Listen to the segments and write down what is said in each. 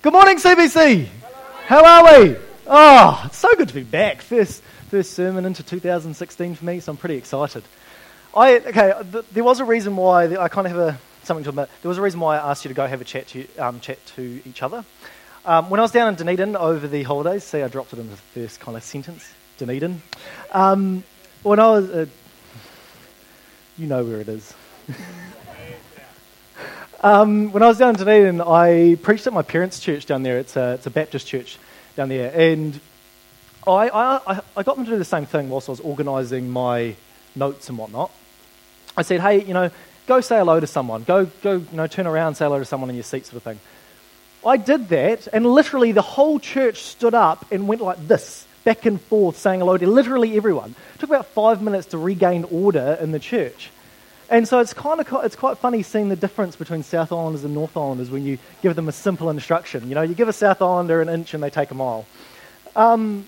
Good morning, CBC. How are we? Oh, it's so good to be back. First sermon into 2016 for me, so I'm pretty excited. There was a reason why I kind of have something to admit. There was a reason why I asked you to go have a chat to each other. When I was down in Dunedin over the holidays, see, I dropped it in the first kind of sentence, Dunedin. When I was, you know where it is. When I was down in Dunedin, I preached at my parents' church down there. It's a Baptist church down there, and I got them to do the same thing whilst I was organising my notes and whatnot. I said, hey, go say hello to someone. Go, turn around, say hello to someone in your seat, sort of thing. I did that, and literally the whole church stood up and went like this, back and forth, saying hello to literally everyone. It took about 5 minutes to regain order in the church. And so it's quite funny seeing the difference between South Islanders and North Islanders when you give them a simple instruction. You give a South Islander an inch and they take a mile. Okay,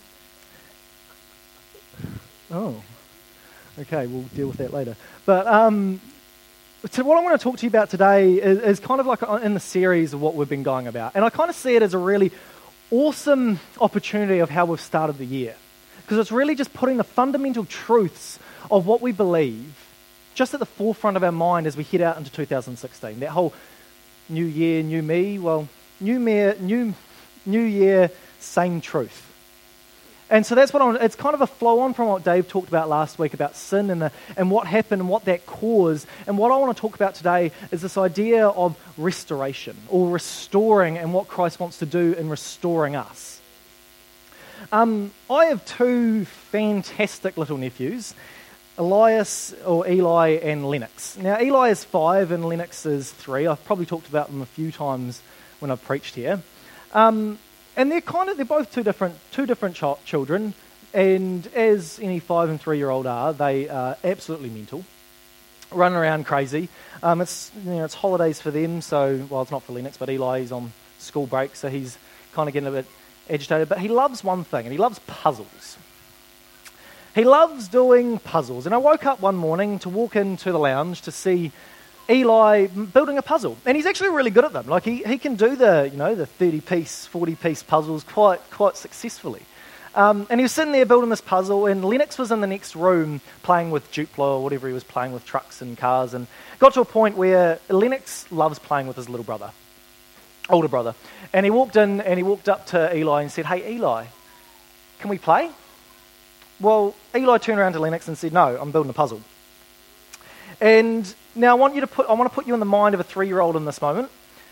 we'll deal with that later. But so what I want to talk to you about today is kind of like in the series of what we've been going about. And I kind of see it as a really awesome opportunity of how we've started the year. Because it's really just putting the fundamental truths of what we believe just at the forefront of our mind as we head out into 2016. That whole new year, new me, well, new year, same truth. And so that's it's kind of a flow on from what Dave talked about last week about sin and what happened and what that caused. And what I want to talk about today is this idea of restoration or restoring and what Christ wants to do in restoring us. I have two fantastic little nephews, Elias, or Eli, and Lennox. Now, Eli is 5 and Lennox is 3. I've probably talked about them a few times when I've preached here. And they're both two different children, and as any 5 and 3-year-old are, they are absolutely mental, running around crazy. It's holidays for them, so, well, it's not for Lennox, but Eli, he's on school break, so he's kind of getting a bit agitated, but he loves one thing, and he loves puzzles. He loves doing puzzles. And I woke up one morning to walk into the lounge to see Eli building a puzzle. And he's actually really good at them. Like he can do the 30-piece, 40-piece puzzles quite successfully. And he was sitting there building this puzzle, and Lennox was in the next room playing with Duplo or whatever he was playing with, trucks and cars, and got to a point where Lennox loves playing with his older brother. And he walked in and he walked up to Eli and said, hey, Eli, can we play? Well, Eli turned around to Lennox and said, no, I'm building a puzzle. And now I want to put you in the mind of a 3-year-old in this moment.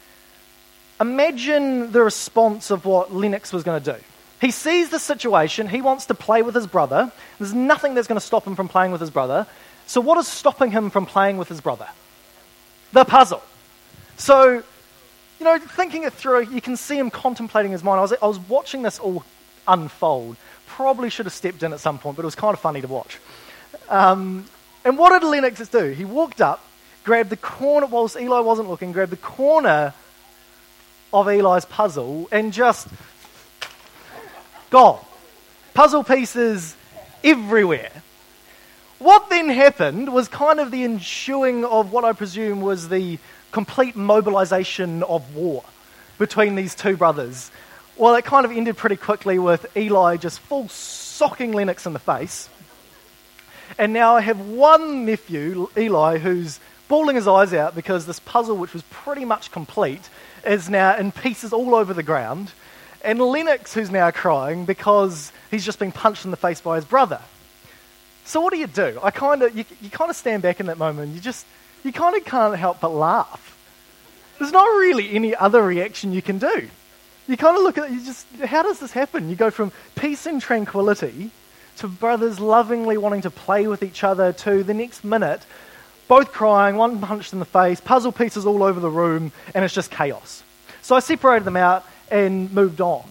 Imagine the response of what Lennox was going to do. He sees the situation, he wants to play with his brother. There's nothing that's going to stop him from playing with his brother. So what is stopping him from playing with his brother? The puzzle. So, thinking it through, you can see him contemplating his mind. I was watching this all unfold. Probably should have stepped in at some point, but it was kind of funny to watch. And what did Lennox do? He walked up, grabbed the corner, whilst Eli wasn't looking, grabbed the corner of Eli's puzzle and just gone. Puzzle pieces everywhere. What then happened was kind of the ensuing of what I presume was the complete mobilization of war between these two brothers. Well, it kind of ended pretty quickly with Eli just full socking Lennox in the face. And now I have one nephew, Eli, who's bawling his eyes out because this puzzle, which was pretty much complete, is now in pieces all over the ground. And Lennox, who's now crying because he's just been punched in the face by his brother. So what do? You kind of stand back in that moment. You kind of can't help but laugh. There's not really any other reaction you can do. You kind of look at it, how does this happen? You go from peace and tranquility to brothers lovingly wanting to play with each other to the next minute, both crying, one punched in the face, puzzle pieces all over the room, and it's just chaos. So I separated them out and moved on.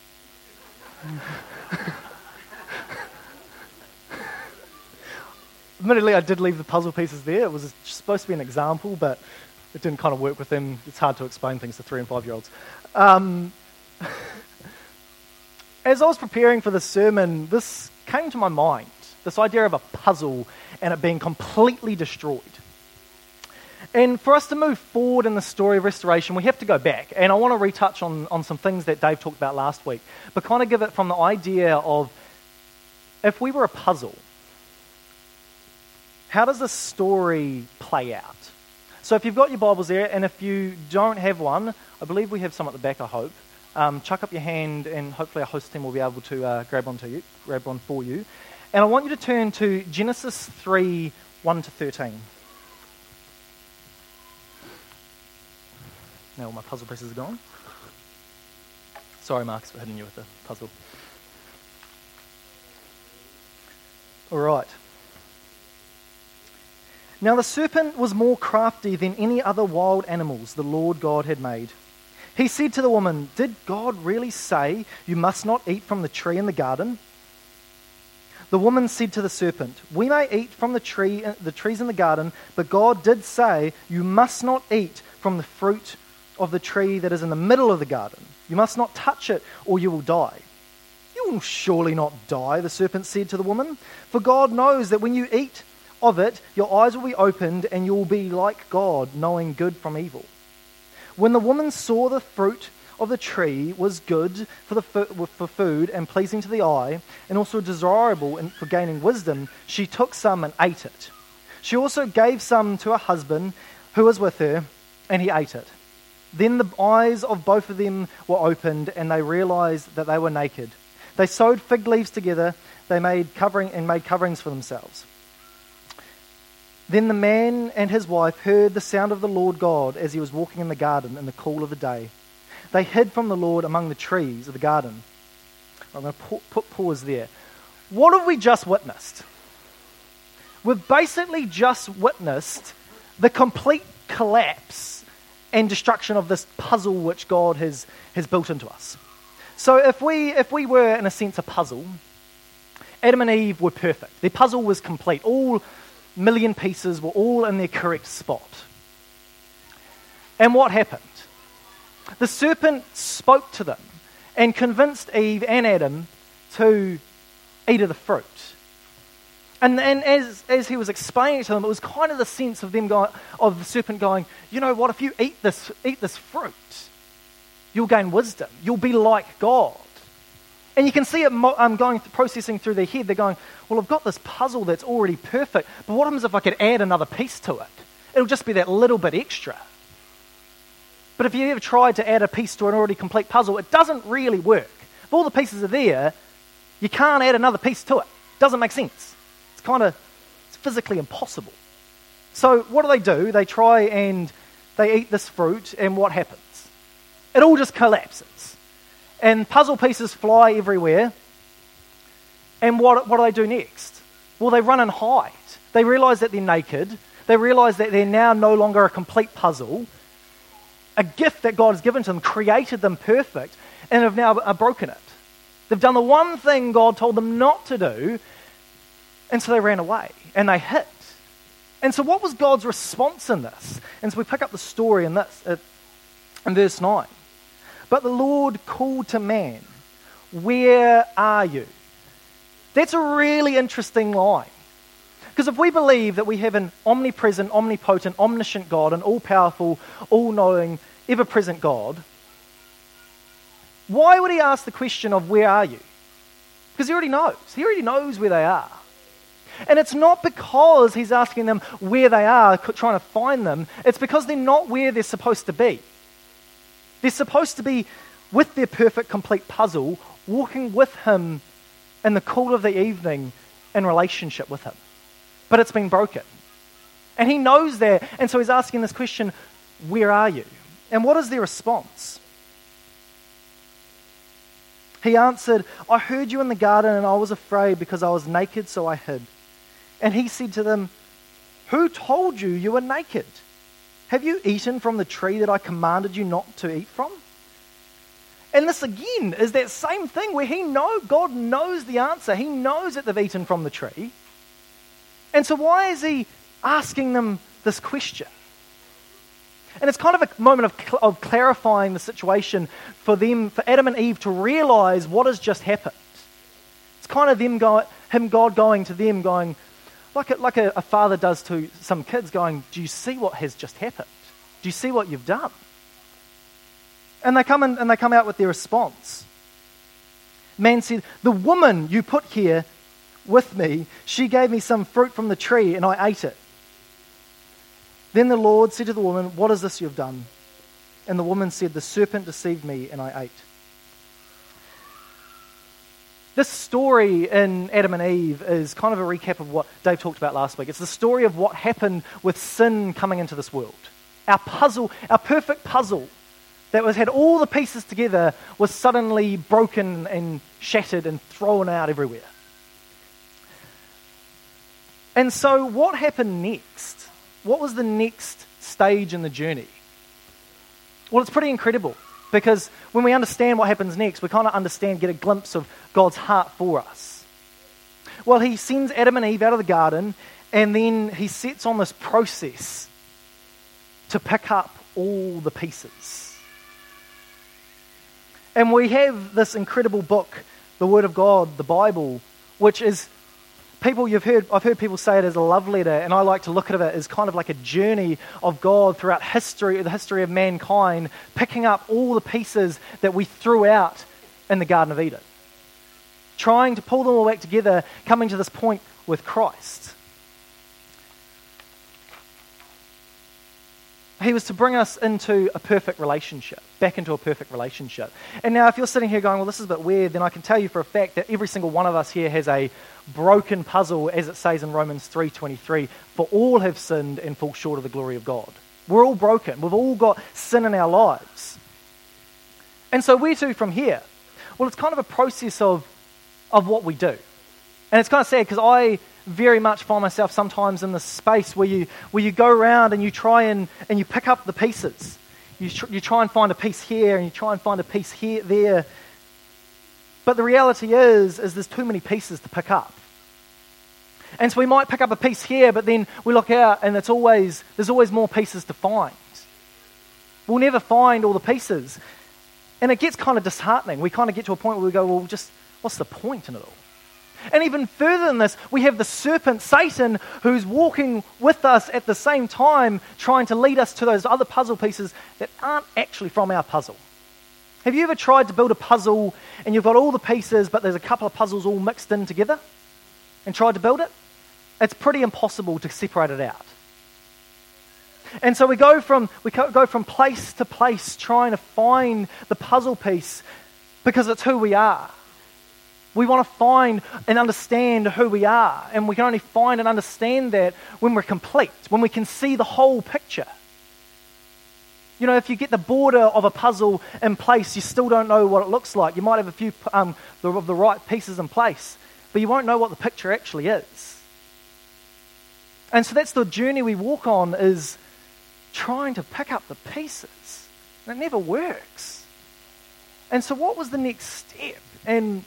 Admittedly, I did leave the puzzle pieces there. It was supposed to be an example, but it didn't kind of work with them. It's hard to explain things to 3 and 5-year-olds. As I was preparing for this sermon, this came to my mind, this idea of a puzzle and it being completely destroyed. And for us to move forward in the story of restoration, we have to go back. And I want to retouch on some things that Dave talked about last week, but kind of give it from the idea of if we were a puzzle, how does the story play out? So if you've got your Bibles there, and if you don't have one, I believe we have some at the back, I hope. Chuck up your hand, and hopefully our host team will be able to grab one for you. And I want you to turn to Genesis 3, 1 to 13. Now all my puzzle pieces are gone. Sorry, Marcus, for hitting you with the puzzle. All right. Now the serpent was more crafty than any other wild animals the Lord God had made. He said to the woman, "Did God really say you must not eat from the tree in the garden?" The woman said to the serpent, "We may eat from the trees in the garden, but God did say you must not eat from the fruit of the tree that is in the middle of the garden. You must not touch it, or you will die." "You will surely not die," the serpent said to the woman, "for God knows that when you eat of it, your eyes will be opened, and you will be like God, knowing good from evil." When the woman saw the fruit of the tree was good for food and pleasing to the eye, and also desirable for gaining wisdom, she took some and ate it. She also gave some to her husband who was with her, and he ate it. Then the eyes of both of them were opened, and they realized that they were naked. They sewed fig leaves together. They made coverings for themselves. Then the man and his wife heard the sound of the Lord God as he was walking in the garden in the cool of the day. They hid from the Lord among the trees of the garden. I'm going to put pause there. What have we just witnessed? We've basically just witnessed the complete collapse and destruction of this puzzle which God has built into us. So if we were, in a sense, a puzzle, Adam and Eve were perfect. Their puzzle was complete. All million pieces were all in their correct spot. And what happened? The serpent spoke to them and convinced Eve and Adam to eat of the fruit. And as he was explaining it to them, it was kind of the sense of the serpent going, "You know what? If you eat this fruit, you'll gain wisdom. You'll be like God." And you can see it processing through their head. They're going, "Well, I've got this puzzle that's already perfect, but what happens if I could add another piece to it? It'll just be that little bit extra." But if you ever tried to add a piece to an already complete puzzle, it doesn't really work. If all the pieces are there, you can't add another piece to it. It doesn't make sense. It's physically impossible. So what do? They try and they eat this fruit, and what happens? It all just collapses. And puzzle pieces fly everywhere. And what do they do next? Well, they run and hide. They realize that they're naked. They realize that they're now no longer a complete puzzle. A gift that God has given to them, created them perfect, and have now broken it. They've done the one thing God told them not to do, and so they ran away, and they hid. And so what was God's response in this? And so we pick up the story in verse 9. "But the Lord called to man, 'Where are you?'" That's a really interesting line. Because if we believe that we have an omnipresent, omnipotent, omniscient God, an all-powerful, all-knowing, ever-present God, why would he ask the question of "where are you"? Because he already knows. He already knows where they are. And it's not because he's asking them where they are, trying to find them. It's because they're not where they're supposed to be. They're supposed to be with their perfect, complete puzzle, walking with him in the cool of the evening in relationship with him. But it's been broken. And he knows that. And so he's asking this question, "Where are you?" And what is their response? He answered, "I heard you in the garden, and I was afraid because I was naked, so I hid." And he said to them, "Who told you you were naked? Have you eaten from the tree that I commanded you not to eat from?" And this again is that same thing where God knows the answer. He knows that they've eaten from the tree. And so why is he asking them this question? And it's kind of a moment of clarifying the situation for Adam and Eve to realize what has just happened. It's kind of God going to them going, like a father does to some kids, going, do you see what has just happened? Do you see what you've done? And they come out with their response. Man said, the woman you put here with me, she gave me some fruit from the tree and I ate it. Then the Lord said to the woman, what is this you've done? And the woman said, the serpent deceived me and I ate. This story in Adam and Eve is kind of a recap of what Dave talked about last week. It's the story of what happened with sin coming into this world. Our puzzle, our perfect puzzle that had all the pieces together was suddenly broken and shattered and thrown out everywhere. And so what happened next? What was the next stage in the journey? Well, it's pretty incredible, because when we understand what happens next, we kind of get a glimpse of God's heart for us. Well, he sends Adam and Eve out of the garden, and then he sets on this process to pick up all the pieces. And we have this incredible book, the Word of God, the Bible, which is, I've heard people say it as a love letter, and I like to look at it as kind of like a journey of God throughout history, the history of mankind, picking up all the pieces that we threw out in the Garden of Eden, trying to pull them all back together, coming to this point with Christ. He was to bring us into a perfect relationship, back into a perfect relationship. And now if you're sitting here going, well, this is a bit weird, then I can tell you for a fact that every single one of us here has a broken puzzle, as it says in Romans 3:23, for all have sinned and fall short of the glory of God. We're all broken. We've all got sin in our lives. And so where to from here? Well, it's kind of a process of what we do. And it's kind of sad, because I very much find myself sometimes in this space where you go around and you try and you pick up the pieces. You try and find a piece here, and you try and find a piece here, there. But the reality is there's too many pieces to pick up. And so we might pick up a piece here, but then we look out and there's always more pieces to find. We'll never find all the pieces. And it gets kind of disheartening. We kind of get to a point where we go, well, just what's the point in it all? And even further than this, we have the serpent, Satan, who's walking with us at the same time, trying to lead us to those other puzzle pieces that aren't actually from our puzzle. Have you ever tried to build a puzzle and you've got all the pieces, but there's a couple of puzzles all mixed in together, and tried to build it? It's pretty impossible to separate it out. And so we go from place to place trying to find the puzzle piece, because it's who we are. We want to find and understand who we are, and we can only find and understand that when we're complete, when we can see the whole picture. You know, if you get the border of a puzzle in place, you still don't know what it looks like. You might have a few of the right pieces in place, but you won't know what the picture actually is. And so that's the journey we walk on, is trying to pick up the pieces. And it never works. And so what was the next step? And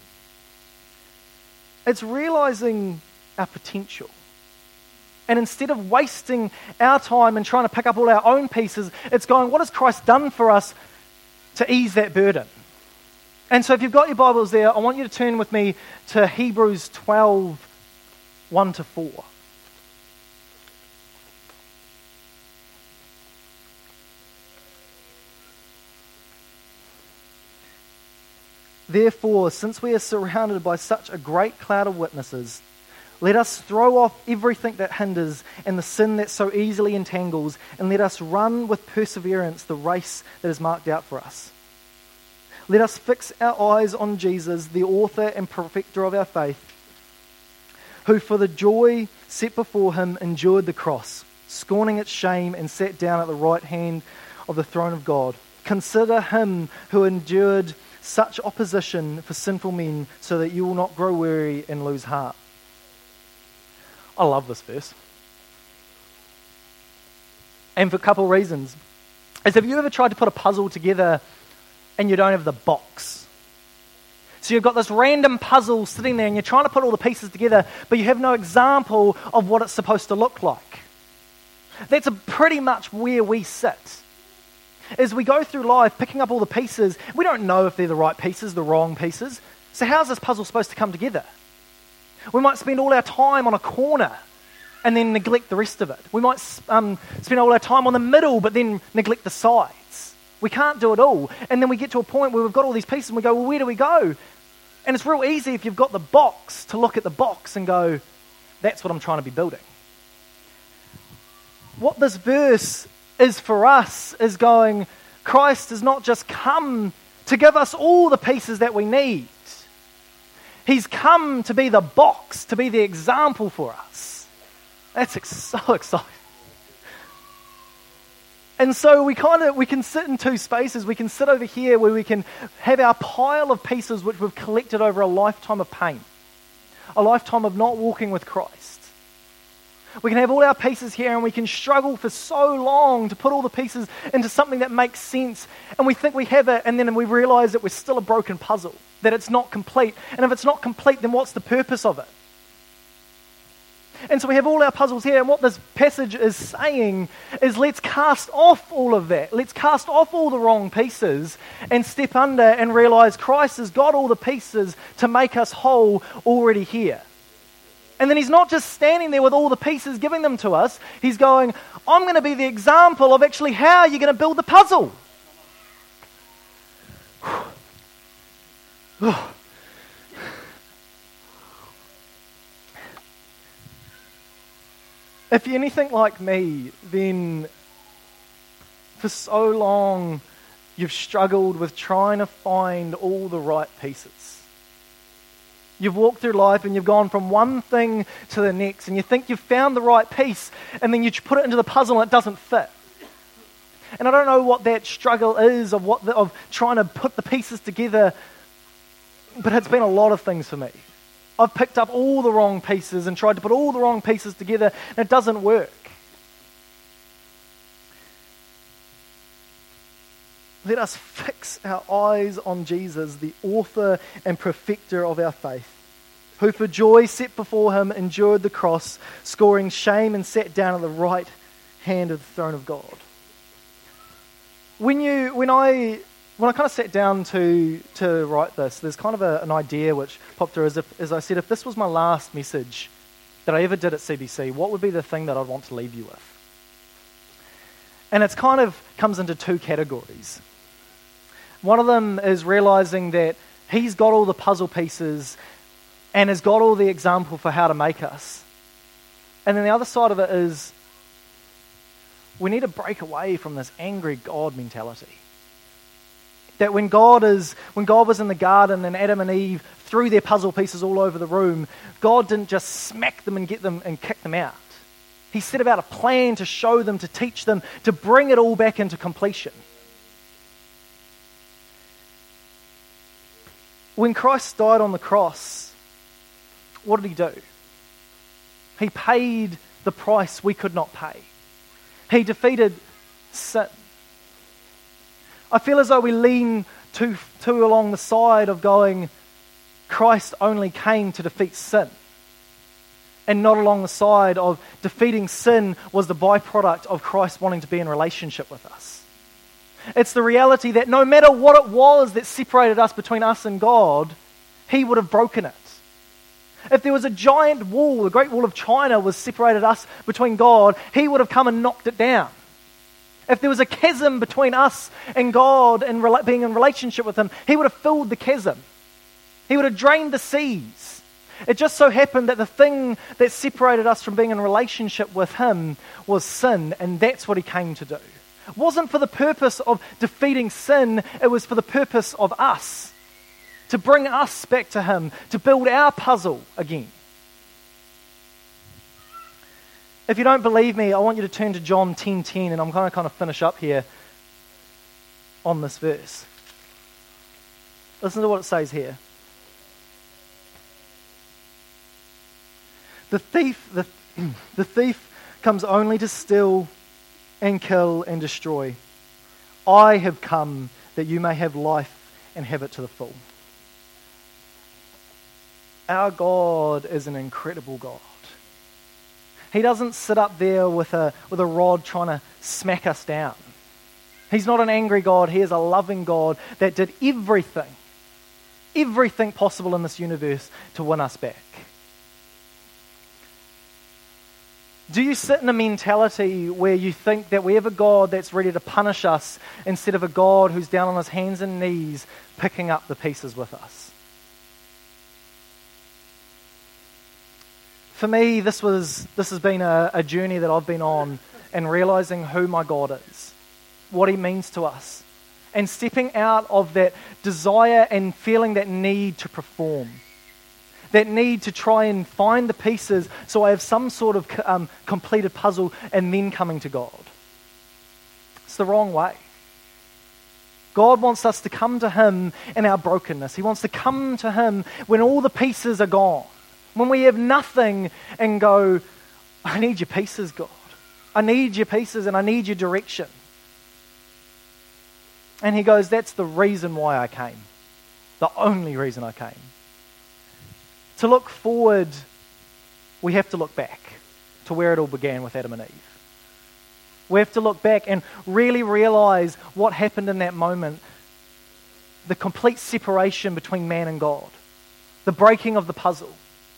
it's realizing our potential. And instead of wasting our time and trying to pick up all our own pieces, it's going, what has Christ done for us to ease that burden? And so if you've got your Bibles there, I want you to turn with me to Hebrews 12, 1-4. Therefore, since we are surrounded by such a great cloud of witnesses, let us throw off everything that hinders and the sin that so easily entangles, and let us run with perseverance the race that is marked out for us. Let us fix our eyes on Jesus, the author and perfecter of our faith, who for the joy set before him endured the cross, scorning its shame, and sat down at the right hand of the throne of God. Consider him who endured such opposition for sinful men, so that you will not grow weary and lose heart. I love this verse. And for a couple of reasons. Have you ever tried to put a puzzle together and you don't have the box? So you've got this random puzzle sitting there and you're trying to put all the pieces together, but you have no example of what it's supposed to look like. That's pretty much where we sit. As we go through life picking up all the pieces, we don't know if they're the right pieces, the wrong pieces. So how's this puzzle supposed to come together? We might spend all our time on a corner and then neglect the rest of it. We might spend all our time on the middle, but then neglect the sides. We can't do it all. And then we get to a point where we've got all these pieces and we go, well, where do we go? And it's real easy if you've got the box to look at the box and go, that's what I'm trying to be building. What this verse is for us is going, Christ has not just come to give us all the pieces that we need. He's come to be the box, to be the example for us. That's so exciting. And so we can sit in two spaces. We can sit over here where we can have our pile of pieces which we've collected over a lifetime of pain, a lifetime of not walking with Christ. We can have all our pieces here and we can struggle for so long to put all the pieces into something that makes sense. And we think we have it, and then we realize that we're still a broken puzzle, that it's not complete. And if it's not complete, then what's the purpose of it? And so we have all our puzzles here, and what this passage is saying is let's cast off all of that. Let's cast off all the wrong pieces and step under and realize Christ has got all the pieces to make us whole already here. And then he's not just standing there with all the pieces giving them to us. He's going, I'm going to be the example of actually how you're going to build the puzzle. If you're anything like me, then for so long you've struggled with trying to find all the right pieces. You've walked through life and you've gone from one thing to the next, and you think you've found the right piece, and then you put it into the puzzle and it doesn't fit. And I don't know what that struggle is of trying to put the pieces together, but it's been a lot of things for me. I've picked up all the wrong pieces and tried to put all the wrong pieces together, and it doesn't work. Let us fix our eyes on Jesus, the author and perfecter of our faith, who for joy set before him endured the cross, scoring shame, and sat down at the right hand of the throne of God. When I kind of sat down to write this, there's kind of an idea which popped through as I said, if this was my last message that I ever did at CBC, what would be the thing that I'd want to leave you with? And it's kind of comes into two categories. One of them is realizing that he's got all the puzzle pieces and has got all the example for how to make us. And then the other side of it is we need to break away from this angry God mentality. That when God was in the garden and Adam and Eve threw their puzzle pieces all over the room, God didn't just smack them and get them and kick them out. He set about a plan to show them, to teach them, to bring it all back into completion. When Christ died on the cross, what did he do? He paid the price we could not pay. He defeated sin. I feel as though we lean too along the side of going, Christ only came to defeat sin. And not along the side of defeating sin was the byproduct of Christ wanting to be in relationship with us. It's the reality that no matter what it was that separated us between us and God, he would have broken it. If there was a giant wall, the Great Wall of China was separated us between God, he would have come and knocked it down. If there was a chasm between us and God and being in relationship with him, he would have filled the chasm. He would have drained the seas. It just so happened that the thing that separated us from being in relationship with him was sin, and that's what he came to do. It wasn't for the purpose of defeating sin, it was for the purpose of us, to bring us back to him, to build our puzzle again. If you don't believe me, I want you to turn to John 10:10, and I'm going to kind of finish up here on this verse. Listen to what it says here. The thief comes only to steal and kill and destroy. I have come that you may have life and have it to the full. Our God is an incredible God. He doesn't sit up there with a rod trying to smack us down. He's not an angry God. He is a loving God that did everything possible in this universe to win us back. Do you sit in a mentality where you think that we have a God that's ready to punish us instead of a God who's down on his hands and knees picking up the pieces with us? For me, this has been a journey that I've been on in realizing who my God is, what he means to us, and stepping out of that desire and feeling that need to perform, that need to try and find the pieces so I have some sort of completed puzzle and then coming to God. It's the wrong way. God wants us to come to him in our brokenness. He wants to come to him when all the pieces are gone, when we have nothing, and go, I need your pieces, God. I need your pieces and I need your direction. And he goes, that's the reason why I came. The only reason I came. To look forward, we have to look back to where it all began with Adam and Eve. We have to look back and really realize what happened in that moment. The complete separation between man and God. The breaking of the puzzle.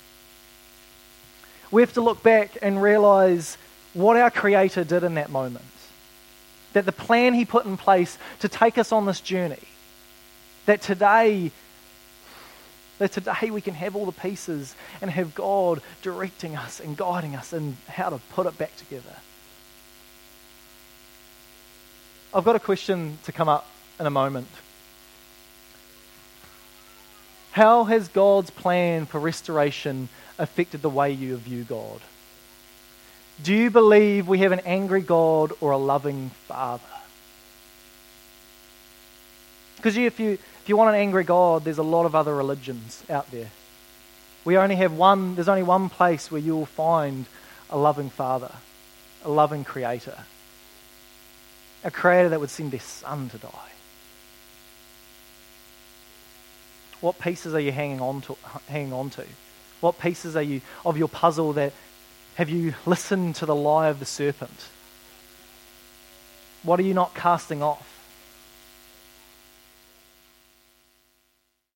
We have to look back and realize what our Creator did in that moment. That the plan he put in place to take us on this journey, that today we can have all the pieces and have God directing us and guiding us in how to put it back together. I've got a question to come up in a moment. How has God's plan for restoration affected the way you view God? Do you believe we have an angry God or a loving Father? Because if you want an angry God, there's a lot of other religions out there. There's only one place where you will find a loving Father, a loving Creator. A Creator that would send their Son to die. What pieces are you hanging on to? What pieces are you of your puzzle that have you listened to the lie of the serpent? What are you not casting off?